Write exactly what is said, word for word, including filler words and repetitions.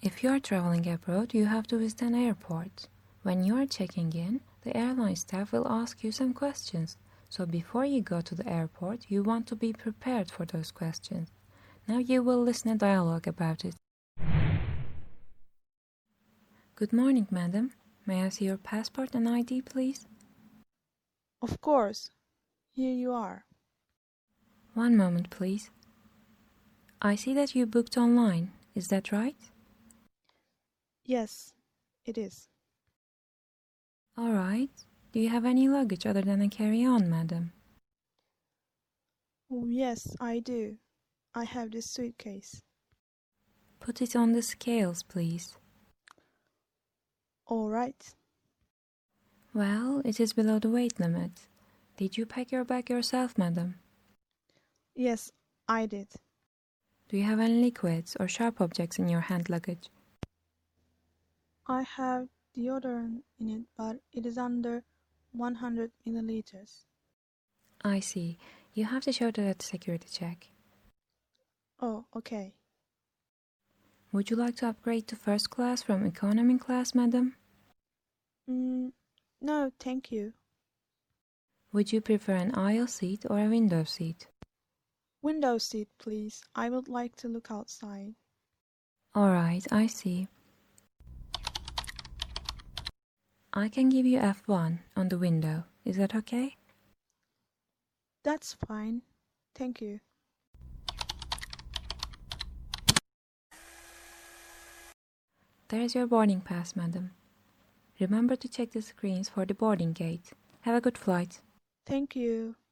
If you are traveling abroad, you have to visit an airport. When you are checking in, the airline staff will ask you some questions. So before you go to the airport, you want to be prepared for those questions. Now you will listen a dialogue about it. Good morning, madam. May I see your passport and I D, please? Of course. Here you are. One moment, please. I see that you booked online. Is that right? Yes, it is. All right. Do you have any luggage other than a carry-on, madam? Oh, yes, I do. I have this suitcase. Put it on the scales, please. All right. Well, it is below the weight limit. Did you pack your bag yourself, madam? Yes, I did. Do you have any liquids or sharp objects in your hand luggage? I have deodorant in it, but it is under one hundred milliliters. I see. You have to show that at the security check. Oh, okay. Would you like to upgrade to first class from economy class, madam? Mm, no, thank you. Would you prefer an aisle seat or a window seat? Window seat, please. I would like to look outside. All right, I see. I can give you F one on the window. Is that okay? That's fine. Thank you. There is your boarding pass, madam. Remember to check the screens for the boarding gate. Have a good flight. Thank you.